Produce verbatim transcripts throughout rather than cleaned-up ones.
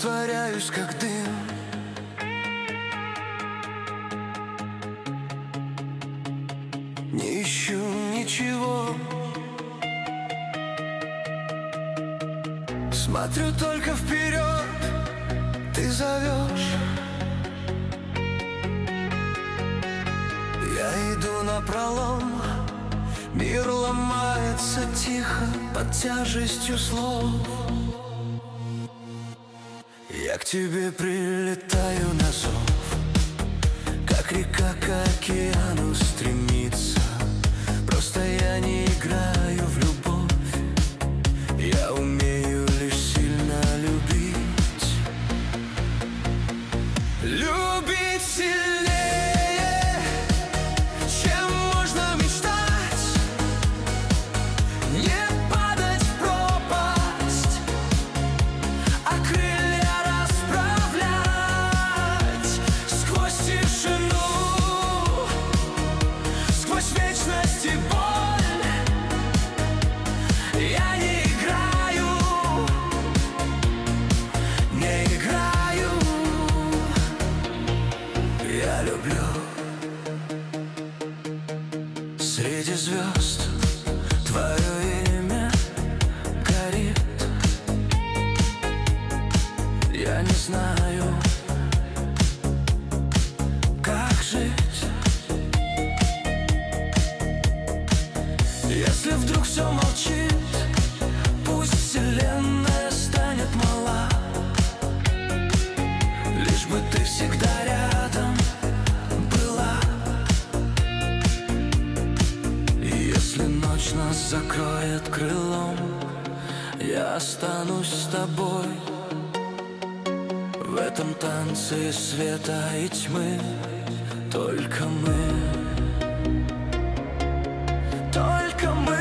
растворяюсь, как дым. Не ищу ничего, смотрю только вперед. Ты зовешь, я иду напролом. Мир ломается тихо под тяжестью слов. Я к тебе прилетаю на зов, как река к океану стремится. Просто я не играю в любовь, я умею лишь сильно любить. Любить сильнее, чем можно мечтать. Не падать в пропасть, а крылья расправлять. Сквозь тишину, сквозь вечность и боль я не играю, не играю. Я люблю. Среди звезд твое имя горит. Я не знаю, как жить, если вдруг все молчит. Пусть вселенная станет мала, лишь бы ты всегда рядом была. И если ночь нас закроет крылом, я останусь с тобой в этом танце света и тьмы. Только мы, только мы.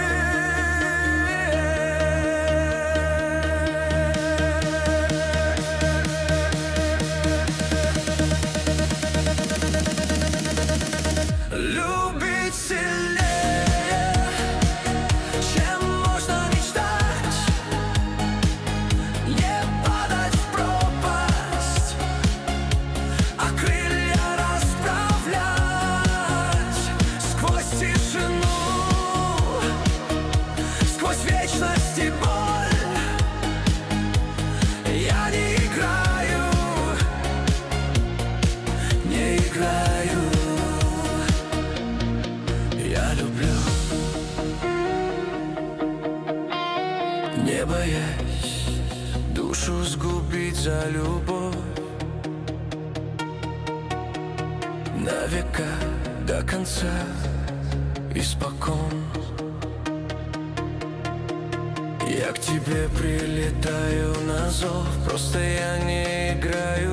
Любить сильнее, чем можно мечтать. Не падать в пропасть, а крылья расправлять. Сквозь тишину, сквозь вечность и боль я не играю, не играю. Я люблю, не боясь душу сгубить за любовь. На века до конца испокон я к тебе прилетаю на зов. Просто я не играю